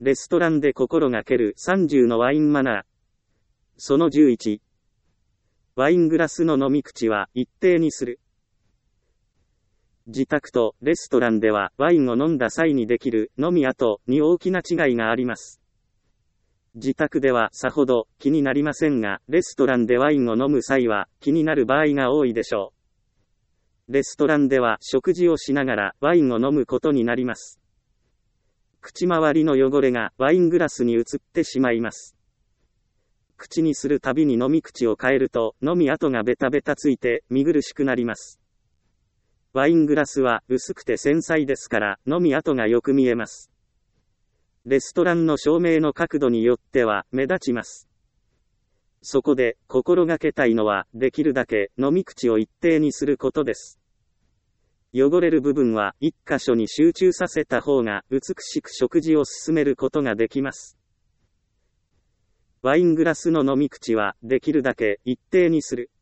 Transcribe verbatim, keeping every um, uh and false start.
レストランで心がけるさんじゅうのワインマナー。そのじゅういち。ワイングラスの飲み口は一定にする。自宅とレストランではワインを飲んだ際にできる飲み跡に大きな違いがあります。自宅ではさほど気になりませんが、レストランでワインを飲む際は気になる場合が多いでしょう。レストランでは食事をしながらワインを飲むことになります。口周りの汚れがワイングラスに移ってしまいます。口にするたびに飲み口を変えると飲み跡がベタベタついて見苦しくなります。ワイングラスは薄くて繊細ですから飲み跡がよく見えます。レストランの照明の角度によっては目立ちます。そこで心がけたいのはできるだけ飲み口を一定にすることです。汚れる部分は一箇所に集中させた方が美しく食事を進めることができます。ワイングラスの飲み口はできるだけ一定にする。